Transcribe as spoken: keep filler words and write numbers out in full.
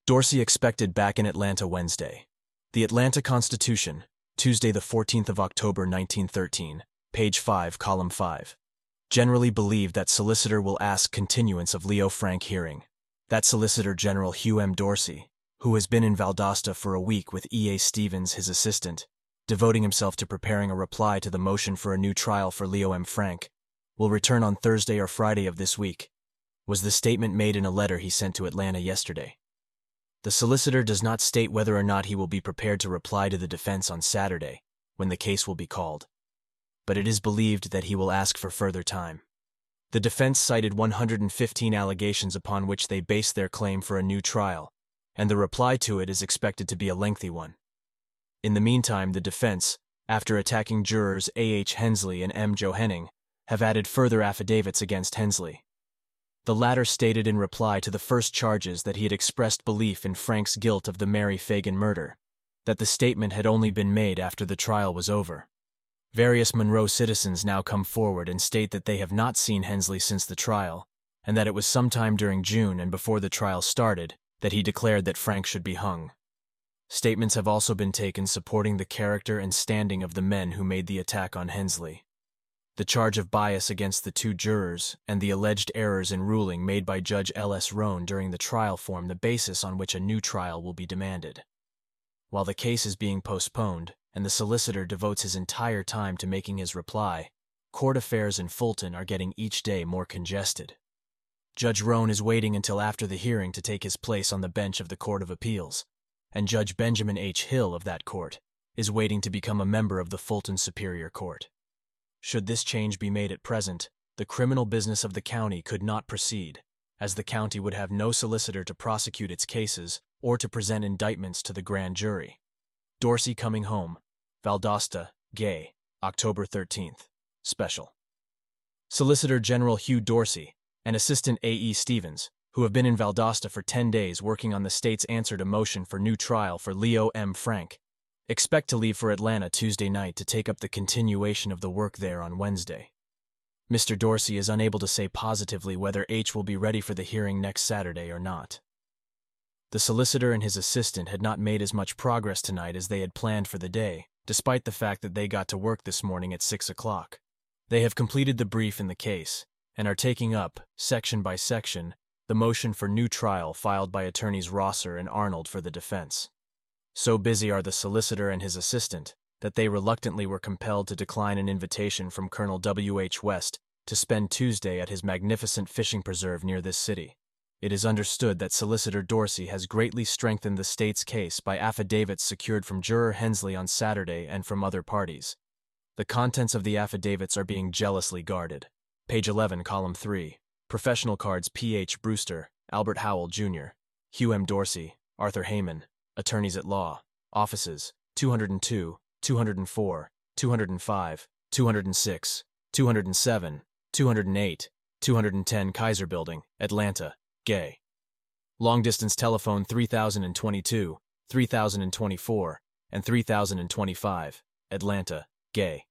Dorsey expected back in Atlanta Wednesday. The Atlanta Constitution, Tuesday the fourteenth of October nineteen thirteen, page five, column five. Generally believed that solicitor will ask continuance of Leo Frank hearing. That Solicitor General Hugh M. Dorsey, who has been in Valdosta for a week with E A Stevens, his assistant, devoting himself to preparing a reply to the motion for a new trial for Leo M. Frank, will return on Thursday or Friday of this week, was the statement made in a letter he sent to Atlanta yesterday. The solicitor does not state whether or not he will be prepared to reply to the defense on Saturday, when the case will be called, but it is believed that he will ask for further time. The defense cited one hundred fifteen allegations upon which they base their claim for a new trial, and the reply to it is expected to be a lengthy one. In the meantime, the defense, after attacking jurors A H Hensley and M Joe Henning, have added further affidavits against Hensley. The latter stated in reply to the first charges that he had expressed belief in Frank's guilt of the Mary Fagan murder, that the statement had only been made after the trial was over. Various Monroe citizens now come forward and state that they have not seen Hensley since the trial, and that it was sometime during June and before the trial started that he declared that Frank should be hung. Statements have also been taken supporting the character and standing of the men who made the attack on Hensley. The charge of bias against the two jurors and the alleged errors in ruling made by Judge L S Roan during the trial form the basis on which a new trial will be demanded. While the case is being postponed, and the solicitor devotes his entire time to making his reply, court affairs in Fulton are getting each day more congested. Judge Roan is waiting until after the hearing to take his place on the bench of the Court of Appeals, and Judge Benjamin H. Hill of that court is waiting to become a member of the Fulton Superior Court. Should this change be made at present, the criminal business of the county could not proceed, as the county would have no solicitor to prosecute its cases or to present indictments to the grand jury. Dorsey coming home. Valdosta, Gay, October thirteenth. Special. Solicitor General Hugh Dorsey and Assistant A E Stevens, who have been in Valdosta for ten days working on the state's answer to motion for new trial for Leo M. Frank, expect to leave for Atlanta Tuesday night to take up the continuation of the work there on Wednesday. Mister Dorsey is unable to say positively whether H will be ready for the hearing next Saturday or not. The solicitor and his assistant had not made as much progress tonight as they had planned for the day, despite the fact that they got to work this morning at six o'clock. They have completed the brief in the case, and are taking up, section by section, the motion for new trial filed by attorneys Rosser and Arnold for the defense. So busy are the solicitor and his assistant that they reluctantly were compelled to decline an invitation from Colonel W H West to spend Tuesday at his magnificent fishing preserve near this city. It is understood that Solicitor Dorsey has greatly strengthened the state's case by affidavits secured from Juror Hensley on Saturday and from other parties. The contents of the affidavits are being jealously guarded. Page eleven, column three. Professional cards P H Brewster, Albert Howell, Junior, Hugh M. Dorsey, Arthur Heyman, Attorneys at Law, Offices, two oh two, two oh four, two oh five, two oh six, two oh seven, two oh eight, two oh ten Kaiser Building, Atlanta, Gay. Long distance telephone three thousand twenty-two, three thousand twenty-four, and three thousand twenty-five, Atlanta, Gay.